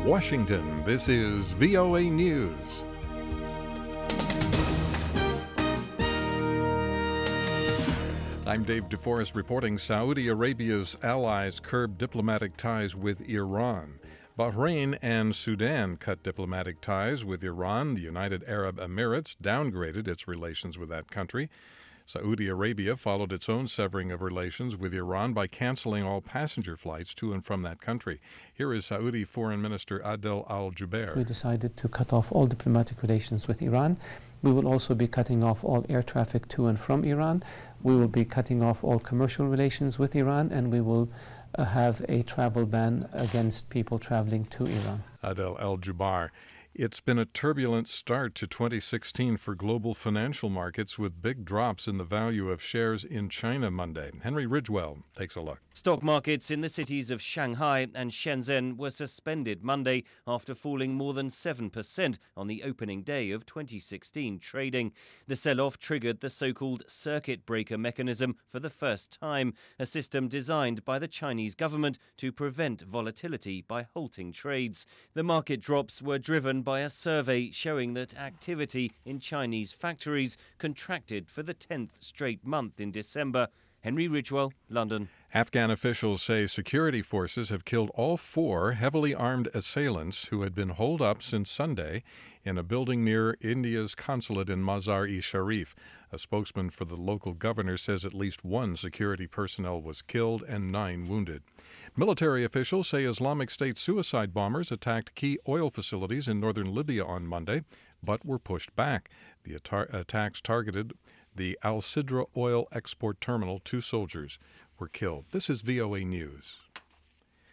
Washington, this is VOA News. I'm Dave DeForest reporting Saudi Arabia's allies curb diplomatic ties with Iran. Bahrain and Sudan cut diplomatic ties with Iran. The United Arab Emirates downgraded its relations with that country. Saudi Arabia followed its own severing of relations with Iran by canceling all passenger flights to and from that country. Here is Saudi Foreign Minister Adel Al-Jubeir. We decided to cut off all diplomatic relations with Iran. We will also be cutting off all air traffic to and from Iran. We will be cutting off all commercial relations with Iran, and we will have a travel ban against people traveling to Iran. Adel Al-Jubeir. It's been a turbulent start to 2016 for global financial markets, with big drops in the value of shares in China Monday. Henry Ridgewell takes a look. Stock markets in the cities of Shanghai and Shenzhen were suspended Monday after falling more than 7% on the opening day of 2016 trading. The sell-off triggered the so-called circuit breaker mechanism for the first time, a system designed by the Chinese government to prevent volatility by halting trades. The market drops were driven by a survey showing that activity in Chinese factories contracted for the 10th straight month in December. Henry Ridgewell, London. Afghan officials say security forces have killed all 4 heavily armed assailants who had been holed up since Sunday in a building near India's consulate in Mazar-e-Sharif. A spokesman for the local governor says at least 1 security personnel was killed and 9 wounded. Military officials say Islamic State suicide bombers attacked key oil facilities in northern Libya on Monday, but were pushed back. The attacks targeted the Al Sidra oil export terminal. 2 soldiers were killed. This is VOA News.